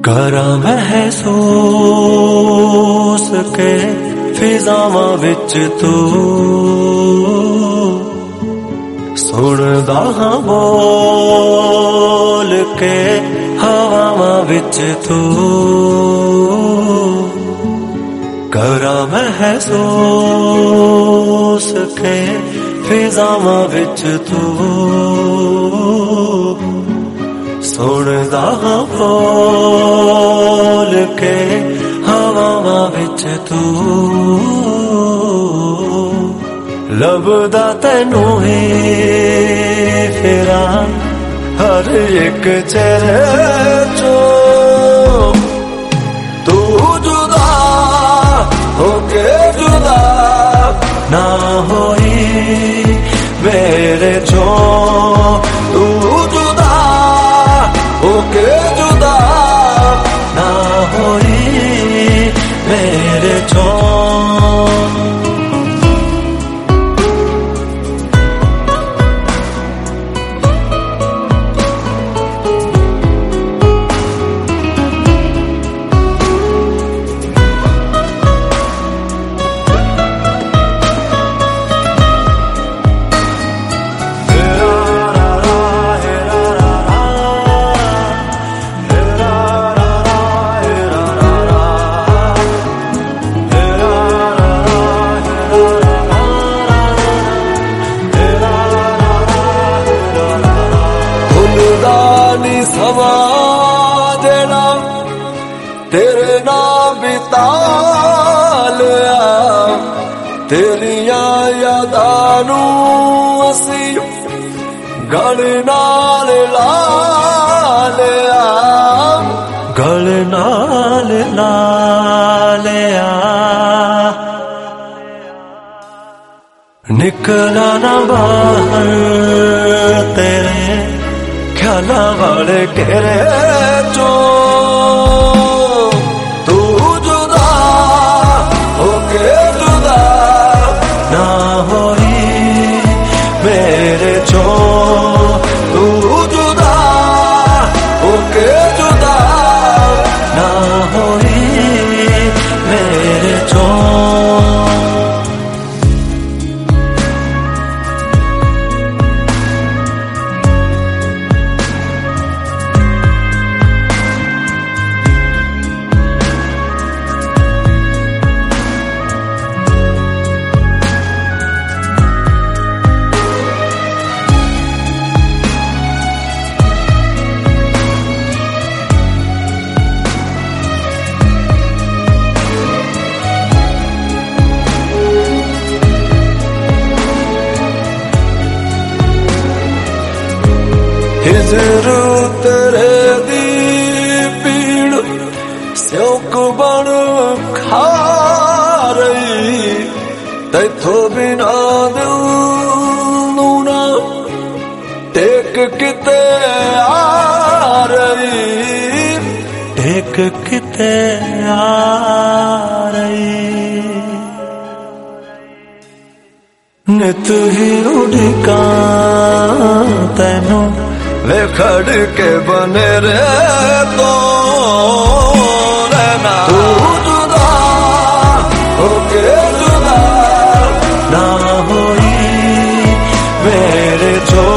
करा महसूस के फिजावां विच तू सुनदा हां बोल के हवावां विच तू करा महसूस के फिजावां विच तू सुनदा हां बोल के हवावां विच तू लभदा तैनू ही फिरां हर एक चेहरे चों तू जुदा होके जुदा ना होई मेरे चों तू जुदा होके जुदा ना होई मेरे चों समा देना तेरे नाम बिता लिया तेरिया यादां असी गल नाल ला लिया गल नाल ला लिया निकला ना बाहर तेरे ख्याला वाले घेरे चों तू जुदा होके जुदा ना होई मेरे चों तू जुदा होके जुदा ना होई मेरे चों हिजर तेरे दी पीड़ स्योक बन खा रही तैथों बिना दिल नू ना टेक किते आ रही टेक किते आ रही नित ही उड़का तैनू वे खड़ के बने रे तो रहना तू जुदा होके जुदा ना होई मेरे चों